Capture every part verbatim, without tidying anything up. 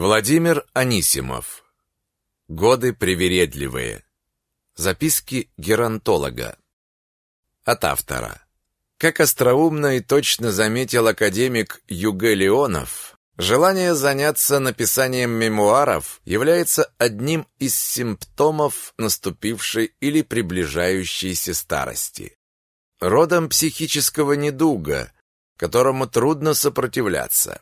Владимир Анисимов. Годы привередливые. Записки геронтолога. От автора. Как остроумно и точно заметил академик Юге Леонов, желание заняться написанием мемуаров является одним из симптомов наступившей или приближающейся старости. Родом психического недуга, которому трудно сопротивляться.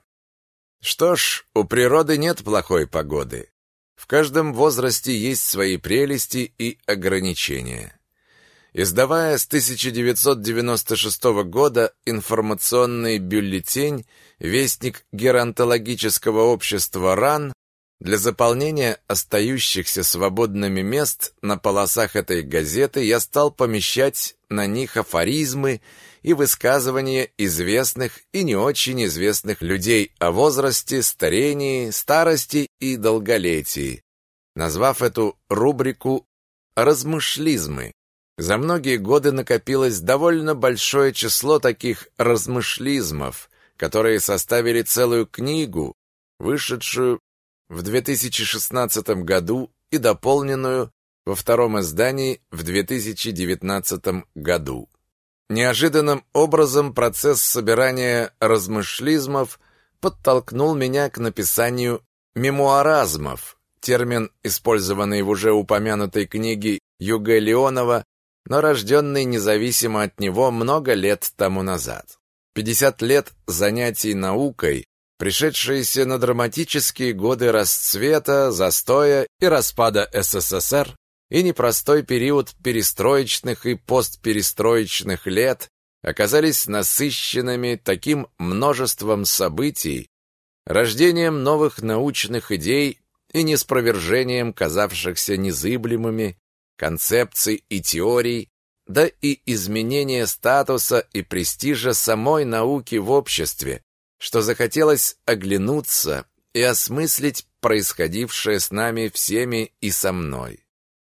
Что ж, у природы нет плохой погоды. В каждом возрасте есть свои прелести и ограничения. Издавая с тысяча девятьсот девяносто шестого года информационный бюллетень «Вестник геронтологического общества РАН», для заполнения остающихся свободными мест на полосах этой газеты я стал помещать на них афоризмы и высказывания известных и не очень известных людей о возрасте, старении, старости и долголетии, назвав эту рубрику «Размышлизмы». За многие годы накопилось довольно большое число таких размышлизмов, которые составили целую книгу, вышедшую в две тысячи шестнадцатом году и дополненную во втором издании в две тысячи девятнадцатом году. Неожиданным образом процесс собирания размышлизмов подтолкнул меня к написанию мемуаразмов, термин, использованный в уже упомянутой книге Юге Леонова, но рожденный независимо от него много лет тому назад. пятьдесят лет занятий наукой, пришедшиеся на драматические годы расцвета, застоя и распада СССР, и непростой период перестроечных и постперестроечных лет оказались насыщенными таким множеством событий, рождением новых научных идей и неспровержением казавшихся незыблемыми концепций и теорий, да и изменения статуса и престижа самой науки в обществе, что захотелось оглянуться и осмыслить происходившее с нами всеми и со мной.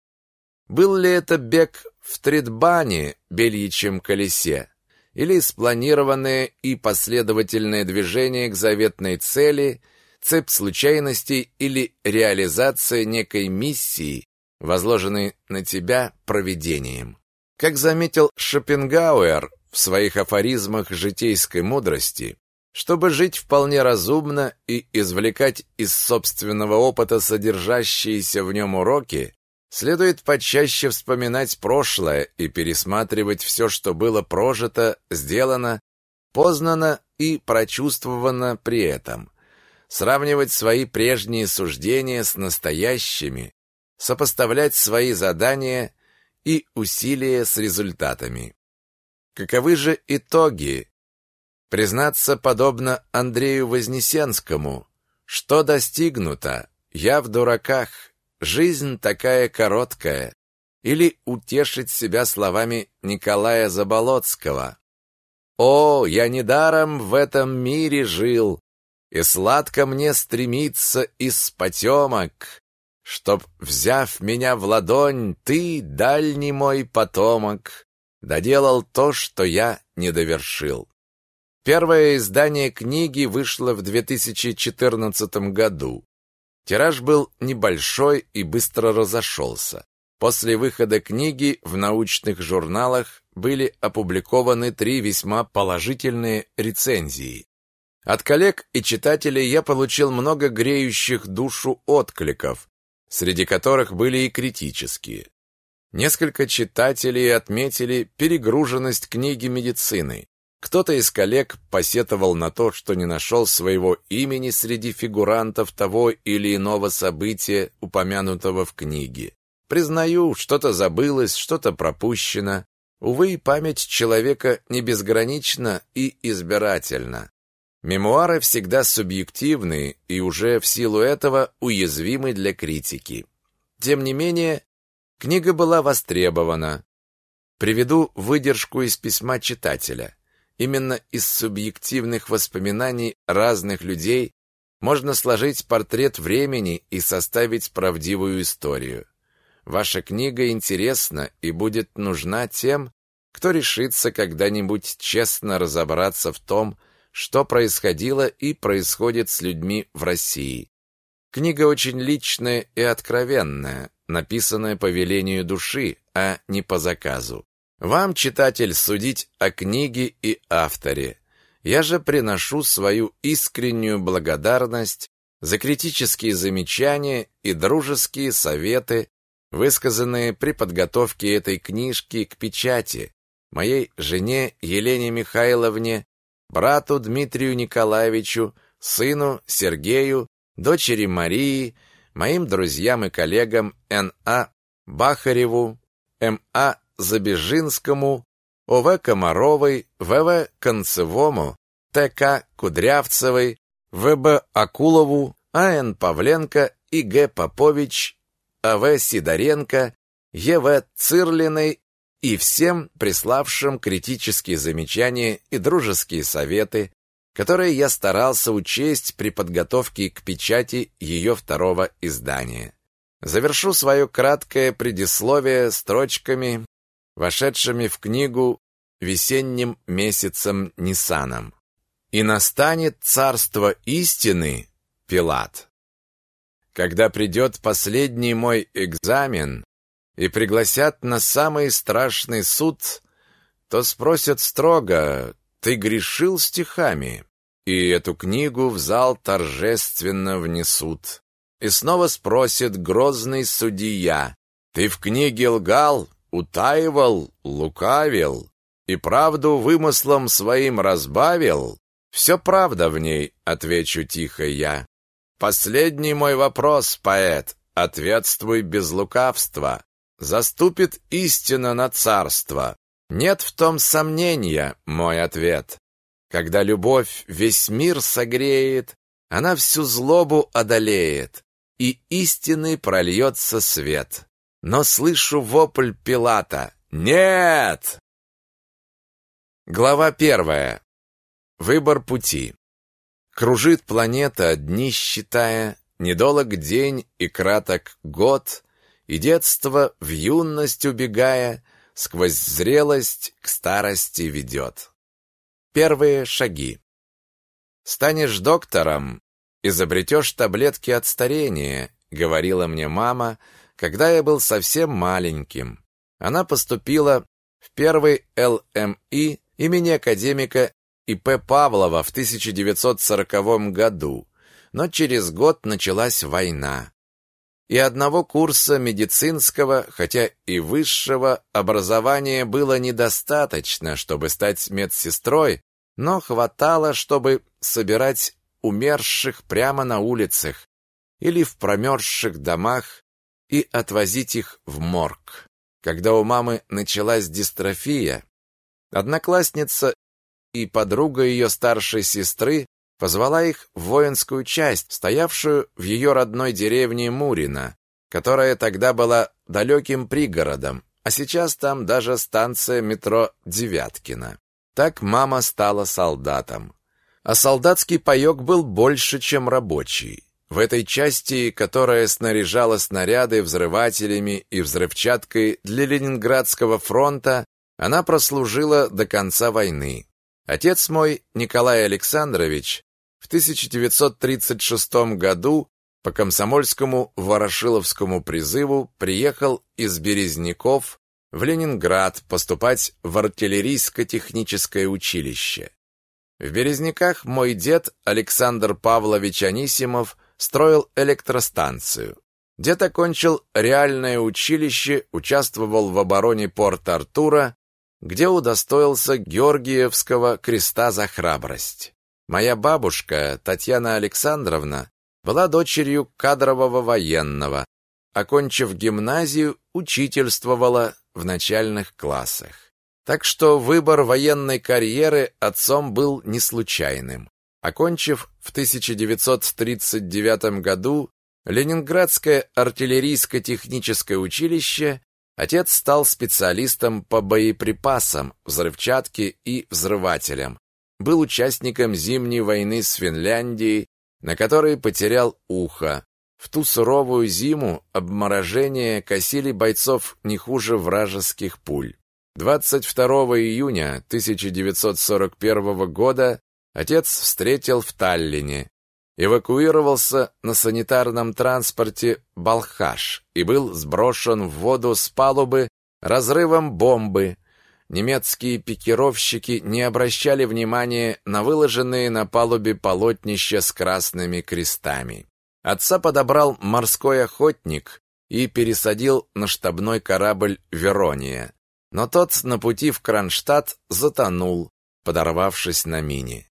Был ли это бег в тридбане, бельичьем колесе, или спланированное и последовательное движение к заветной цели, цепь случайностей или реализация некой миссии, возложенной на тебя провидением? Как заметил Шопенгауэр в своих афоризмах житейской мудрости, чтобы жить вполне разумно и извлекать из собственного опыта содержащиеся в нем уроки, следует почаще вспоминать прошлое и пересматривать все, что было прожито, сделано, познано и прочувствовано при этом, сравнивать свои прежние суждения с настоящими, сопоставлять свои задания и усилия с результатами. Каковы же итоги? Признаться, подобно Андрею Вознесенскому, что достигнуто, я в дураках, жизнь такая короткая, или утешить себя словами Николая Заболоцкого: «О, я недаром в этом мире жил, и сладко мне стремиться из потемок, чтоб, взяв меня в ладонь, ты, дальний мой потомок, доделал то, что я не довершил». Первое издание книги вышло в две тысячи четырнадцатом году. Тираж был небольшой и быстро разошелся. После выхода книги в научных журналах были опубликованы три весьма положительные рецензии. От коллег и читателей я получил много греющих душу откликов, среди которых были и критические. Несколько читателей отметили перегруженность книги медицины. Кто-то из коллег посетовал на то, что не нашел своего имени среди фигурантов того или иного события, упомянутого в книге. Признаю, что-то забылось, что-то пропущено. Увы, память человека не безгранична и избирательна. Мемуары всегда субъективны и уже в силу этого уязвимы для критики. Тем не менее, книга была востребована. Приведу выдержку из письма читателя. Именно из субъективных воспоминаний разных людей можно сложить портрет времени и составить правдивую историю. Ваша книга интересна и будет нужна тем, кто решится когда-нибудь честно разобраться в том, что происходило и происходит с людьми в России. Книга очень личная и откровенная, написанная по велению души, а не по заказу. Вам, читатель, судить о книге и авторе. Я же приношу свою искреннюю благодарность за критические замечания и дружеские советы, высказанные при подготовке этой книжки к печати, моей жене Елене Михайловне, брату Дмитрию Николаевичу, сыну Сергею, дочери Марии, моим друзьям и коллегам Н А Бахареву, М А Забежинскому, О В Комаровой, В В Концевому, Т К Кудрявцевой, В Б Акулову, А Н Павленко и Г Попович, А В Сидоренко, Е В Цирлиной и всем приславшим критические замечания и дружеские советы, которые я старался учесть при подготовке к печати ее второго издания. Завершу свое краткое предисловие строчками, вошедшими в книгу весенним месяцем Ниссаном. «И настанет царство истины, Пилат. Когда придет последний мой экзамен и пригласят на самый страшный суд, то спросят строго: ты грешил стихами?» И эту книгу в зал торжественно внесут. И снова спросит грозный судья: ты в книге лгал, утаивал, лукавил и правду вымыслом своим разбавил? Все правда в ней, отвечу тихо я. Последний мой вопрос, поэт, ответствуй без лукавства. Заступит истина на царство? Нет в том сомнения, мой ответ. Когда любовь весь мир согреет, она всю злобу одолеет, и истины прольется свет. Но слышу вопль Пилата: «Нет!» Глава первая. Выбор пути. Кружит планета, дни считая, недолг день и краток год, и детство в юность убегая, сквозь зрелость к старости ведет. Первые шаги. Станешь доктором, изобретешь таблетки от старения, говорила мне мама, когда я был совсем маленьким. Она поступила в первый Л М И имени академика И П Павлова в тысяча девятьсот сороковом году, но через год началась война. И одного курса медицинского, хотя и высшего образования было недостаточно, чтобы стать медсестрой, но хватало, чтобы собирать умерших прямо на улицах или в промерзших домах и отвозить их в морг. Когда у мамы началась дистрофия, одноклассница и подруга ее старшей сестры позвала их в воинскую часть, стоявшую в ее родной деревне Мурино, которая тогда была далеким пригородом, а сейчас там даже станция метро Девяткино. Так мама стала солдатом. А солдатский паёк был больше, чем рабочий. В этой части, которая снаряжала снаряды взрывателями и взрывчаткой для Ленинградского фронта, она прослужила до конца войны. Отец мой, Николай Александрович, в тысяча девятьсот тридцать шестом году по комсомольскому ворошиловскому призыву приехал из Березняков в Ленинград поступать в артиллерийско-техническое училище. В Березняках мой дед Александр Павлович Анисимов строил электростанцию. Дед окончил реальное училище, участвовал в обороне Порт-Артура, где удостоился Георгиевского креста за храбрость. Моя бабушка, Татьяна Александровна, была дочерью кадрового военного. Окончив гимназию, учительствовала в начальных классах. Так что выбор военной карьеры отцом был не случайным. Окончив в тысяча девятьсот тридцать девятом году Ленинградское артиллерийско-техническое училище, отец стал специалистом по боеприпасам, взрывчатке и взрывателям. Был участником Зимней войны с Финляндией, на которой потерял ухо. В ту суровую зиму обморожения косили бойцов не хуже вражеских пуль. двадцать второго июня тысяча девятьсот сорок первого года отец встретил в Таллине эвакуировался на санитарном транспорте «Балхаш» и был сброшен в воду с палубы разрывом бомбы. Немецкие пикировщики не обращали внимания на выложенные на палубе полотнища с красными крестами. Отца подобрал морской охотник и пересадил на штабной корабль «Верония». Но тот на пути в Кронштадт затонул, подорвавшись на мине.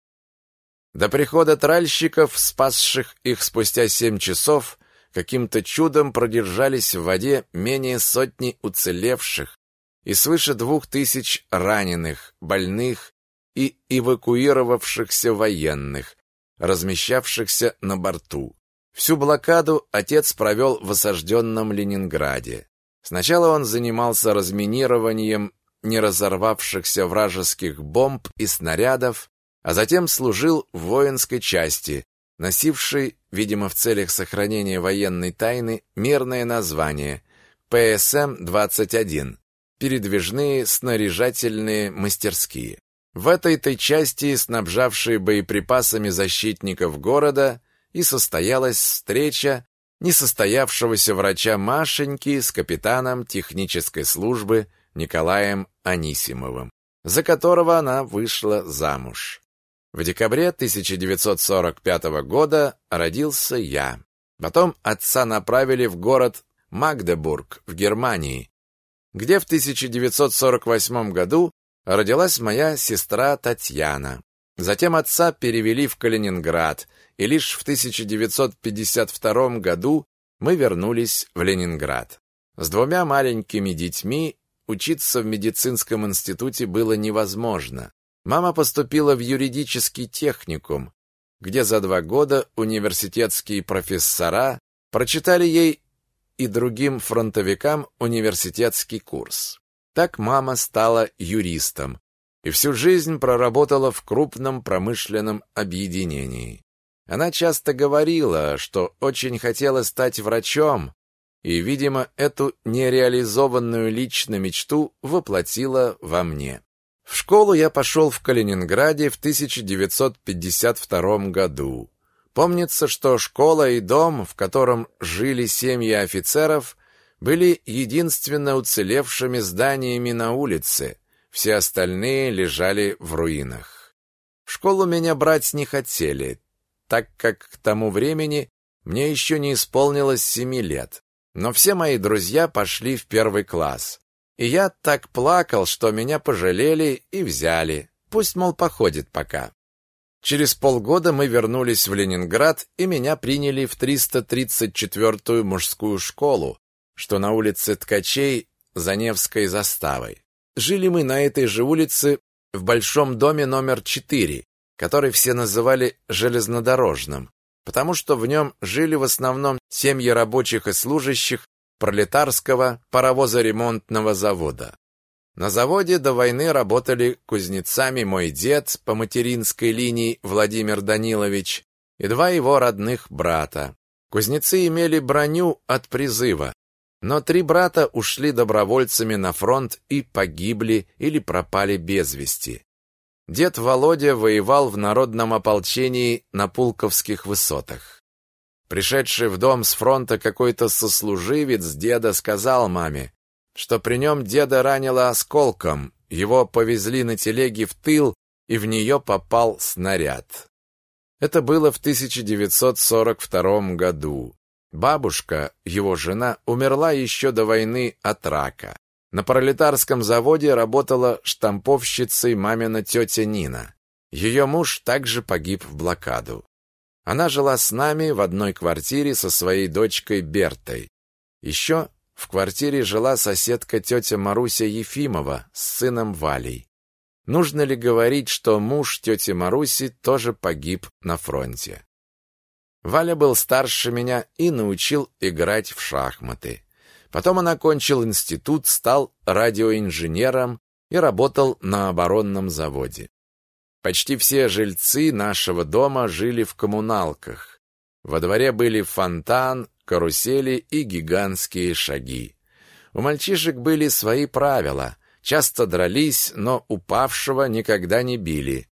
До прихода тральщиков, спасших их спустя семь часов, каким-то чудом продержались в воде менее сотни уцелевших и свыше двух тысяч раненых, больных и эвакуировавшихся военных, размещавшихся на борту. Всю блокаду отец провел в осажденном Ленинграде. Сначала он занимался разминированием неразорвавшихся вражеских бомб и снарядов, а затем служил в воинской части, носившей, видимо, в целях сохранения военной тайны, мирное название Пэ Эс Эм двадцать один – передвижные снаряжательные мастерские. В этой-то части, снабжавшей боеприпасами защитников города, и состоялась встреча несостоявшегося врача Машеньки с капитаном технической службы Николаем Анисимовым, за которого она вышла замуж. В декабре тысяча девятьсот сорок пятого года родился я. Потом отца направили в город Магдебург в Германии, где в тысяча девятьсот сорок восьмом году родилась моя сестра Татьяна. Затем отца перевели в Калининград, и лишь в тысяча девятьсот пятьдесят втором году мы вернулись в Ленинград. С двумя маленькими детьми учиться в медицинском институте было невозможно. Мама поступила в юридический техникум, где за два года университетские профессора прочитали ей и другим фронтовикам университетский курс. Так мама стала юристом и всю жизнь проработала в крупном промышленном объединении. Она часто говорила, что очень хотела стать врачом, и, видимо, эту нереализованную лично мечту воплотила во мне. В школу я пошел в Калининграде в тысяча девятьсот пятьдесят втором году. Помнится, что школа и дом, в котором жили семьи офицеров, были единственно уцелевшими зданиями на улице, все остальные лежали в руинах. В школу меня брать не хотели, так как к тому времени мне еще не исполнилось семи лет. Но все мои друзья пошли в первый класс. И я так плакал, что меня пожалели и взяли. Пусть, мол, походит пока. Через полгода мы вернулись в Ленинград, и меня приняли в триста тридцать четвёртую мужскую школу, что на улице Ткачей за Невской заставой. Жили мы на этой же улице в большом доме номер четыре, который все называли железнодорожным, потому что в нем жили в основном семьи рабочих и служащих пролетарского паровозоремонтного завода. На заводе до войны работали кузнецами мой дед по материнской линии Владимир Данилович и два его родных брата. Кузнецы имели броню от призыва, но три брата ушли добровольцами на фронт и погибли или пропали без вести. Дед Володя воевал в народном ополчении на Пулковских высотах. Пришедший в дом с фронта какой-то сослуживец деда сказал маме, что при нем деда ранило осколком, его повезли на телеге в тыл, и в нее попал снаряд. Это было в тысяча девятьсот сорок втором году. Бабушка, его жена, умерла еще до войны от рака. На пролетарском заводе работала штамповщицей мамина тетя Нина. Ее муж также погиб в блокаду. Она жила с нами в одной квартире со своей дочкой Бертой. Еще в квартире жила соседка тетя Маруся Ефимова с сыном Валей. Нужно ли говорить, что муж тети Маруси тоже погиб на фронте? Валя был старше меня и научил играть в шахматы. Потом он окончил институт, стал радиоинженером и работал на оборонном заводе. Почти все жильцы нашего дома жили в коммуналках. Во дворе были фонтан, карусели и гигантские шаги. У мальчишек были свои правила. Часто дрались, но упавшего никогда не били.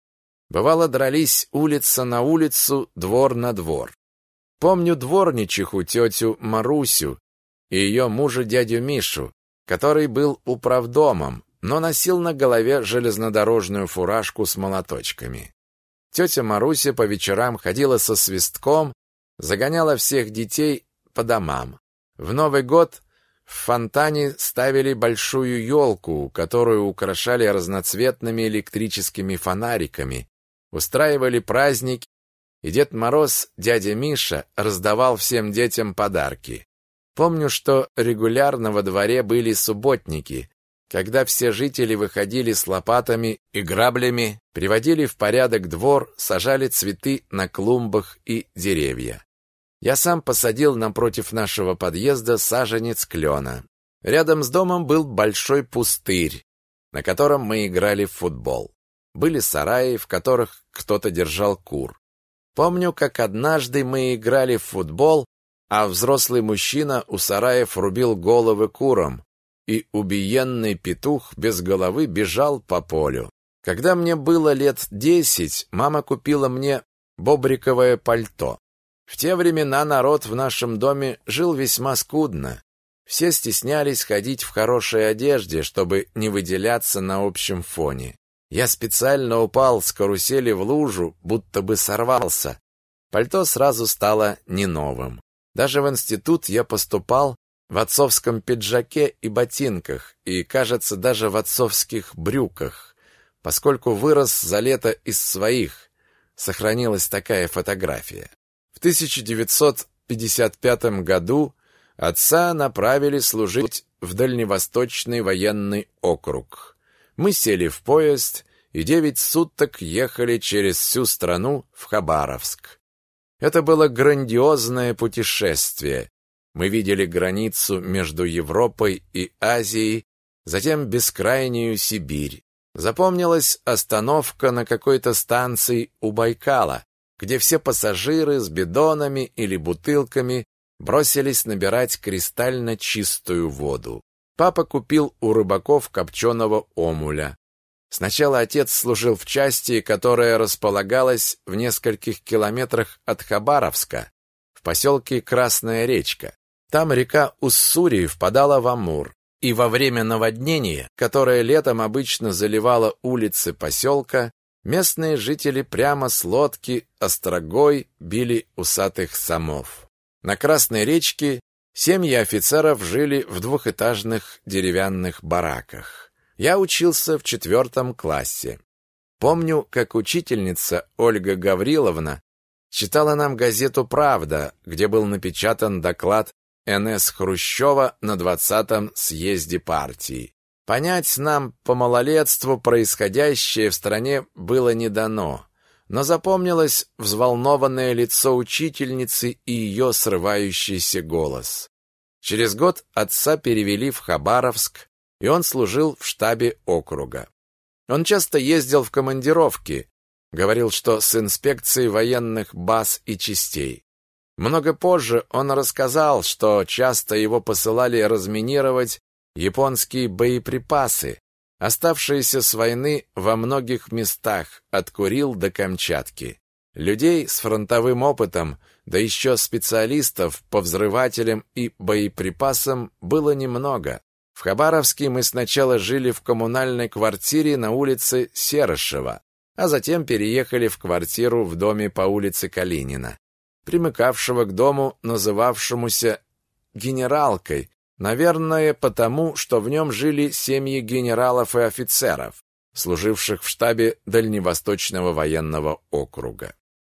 Бывало, дрались улица на улицу, двор на двор. Помню дворничиху тетю Марусю и ее мужа дядю Мишу, который был управдомом, но носил на голове железнодорожную фуражку с молоточками. Тетя Маруся по вечерам ходила со свистком, загоняла всех детей по домам. В Новый год в фонтане ставили большую елку, которую украшали разноцветными электрическими фонариками, устраивали праздники, и Дед Мороз, дядя Миша, раздавал всем детям подарки. Помню, что регулярно во дворе были субботники, когда все жители выходили с лопатами и граблями, приводили в порядок двор, сажали цветы на клумбах и деревья. Я сам посадил напротив нашего подъезда саженец клена. Рядом с домом был большой пустырь, на котором мы играли в футбол. Были сараи, в которых кто-то держал кур. Помню, как однажды мы играли в футбол, а взрослый мужчина у сараев рубил головы курам, и убиенный петух без головы бежал по полю. Когда мне было лет десять, мама купила мне бобриковое пальто. В те времена народ в нашем доме жил весьма скудно. Все стеснялись ходить в хорошей одежде, чтобы не выделяться на общем фоне. Я специально упал с карусели в лужу, будто бы сорвался. Пальто сразу стало не новым. Даже в институт я поступал в отцовском пиджаке и ботинках, и, кажется, даже в отцовских брюках, поскольку вырос за лето из своих. Сохранилась такая фотография. В тысяча девятьсот пятьдесят пятом году отца направили служить в Дальневосточный военный округ. Мы сели в поезд и девять суток ехали через всю страну в Хабаровск. Это было грандиозное путешествие. Мы видели границу между Европой и Азией, затем бескрайнюю Сибирь. Запомнилась остановка на какой-то станции у Байкала, где все пассажиры с бидонами или бутылками бросились набирать кристально чистую воду. Папа купил у рыбаков копченого омуля. Сначала отец служил в части, которая располагалась в нескольких километрах от Хабаровска, в поселке Красная речка. Там река Уссури впадала в Амур, и во время наводнения, которое летом обычно заливало улицы поселка, местные жители прямо с лодки острогой били усатых самов. На Красной речке семьи офицеров жили в двухэтажных деревянных бараках. Я учился в четвертом классе. Помню, как учительница Ольга Гавриловна читала нам газету «Правда», где был напечатан доклад эн эс Хрущева на двадцатом съезде партии. Понять нам по малолетству происходящее в стране было не дано, но запомнилось взволнованное лицо учительницы и ее срывающийся голос. Через год отца перевели в Хабаровск, и он служил в штабе округа. Он часто ездил в командировки, говорил, что с инспекцией военных баз и частей. Много позже он рассказал, что часто его посылали разминировать японские боеприпасы, оставшиеся с войны во многих местах, от Курил до Камчатки. Людей с фронтовым опытом, да еще специалистов по взрывателям и боеприпасам было немного. В Хабаровске мы сначала жили в коммунальной квартире на улице Серышева, а затем переехали в квартиру в доме по улице Калинина, примыкавшего к дому, называвшемуся «Генералкой», наверное, потому, что в нем жили семьи генералов и офицеров, служивших в штабе Дальневосточного военного округа.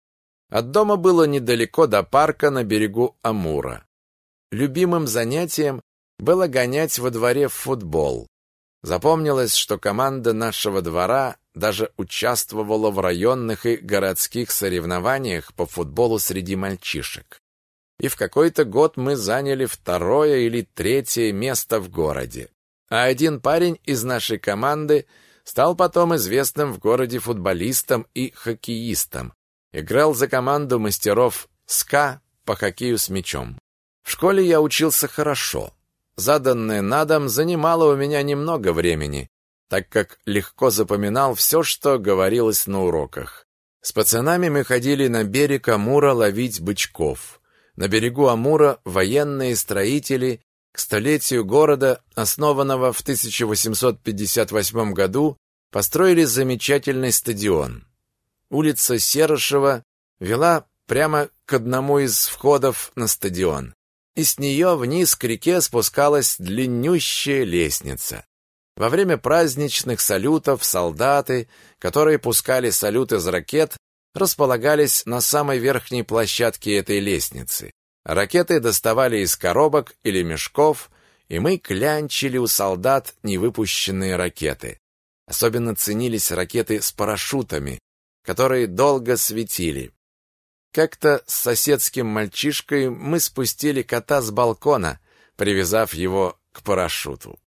От дома было недалеко до парка на берегу Амура. Любимым занятием было гонять во дворе в футбол. Запомнилось, что команда нашего двора даже участвовала в районных и городских соревнованиях по футболу среди мальчишек. И в какой-то год мы заняли второе или третье место в городе. А один парень из нашей команды стал потом известным в городе футболистом и хоккеистом. Играл за команду мастеров СКА по хоккею с мячом. В школе я учился хорошо. Заданное на дом занимало у меня немного времени, так как легко запоминал все, что говорилось на уроках. С пацанами мы ходили на берег Амура ловить бычков. На берегу Амура военные строители к столетию города, основанного в тысяча восемьсот пятьдесят восьмом году, построили замечательный стадион. Улица Серышева вела прямо к одному из входов на стадион, и с нее вниз к реке спускалась длиннющая лестница. Во время праздничных салютов солдаты, которые пускали салют из ракет, располагались на самой верхней площадке этой лестницы. Ракеты доставали из коробок или мешков, и мы клянчили у солдат невыпущенные ракеты. Особенно ценились ракеты с парашютами, которые долго светили. Как-то с соседским мальчишкой мы спустили кота с балкона, привязав его к парашюту.